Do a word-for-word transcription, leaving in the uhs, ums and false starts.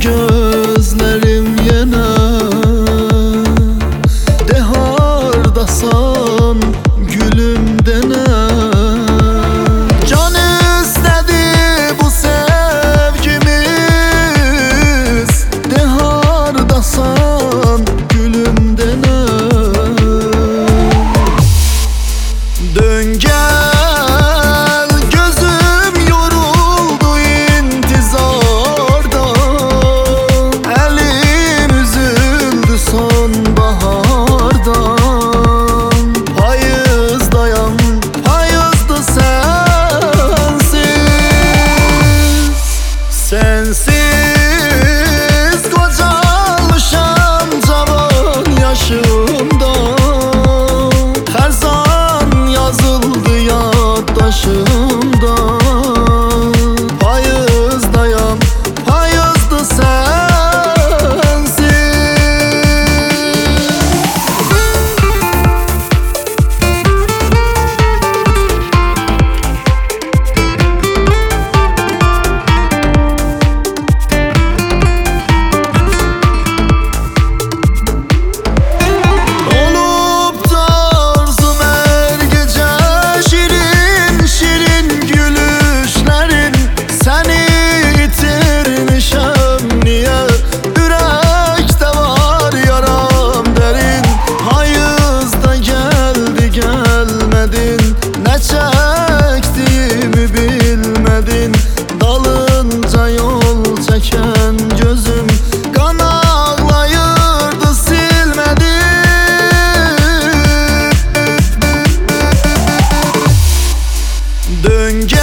gözlerim yine. De hardasan gülüm dene. Can istedi bu sevgimiz. De hardasan gülüm dene. Dön gel gözüm yoruldu intizardan. Elim üzüldü sonbahardan. Payızdayam, payızdı sensiz. Sensiz kocalmışam cavan yaşımda. Her zaman yazıldı yaddaşımda. Payızdayam, payızdı sensiz. Olup da arzum her gece şirin şirin gülüşlerin. Seni yitirmişem niye? Yürekte var yaram derin. Hayızda geldi gelmedin. Ne çektiğimi bilmedin. Dalınca yol çeken gözüm kan ağlayırdı silmedin. Dön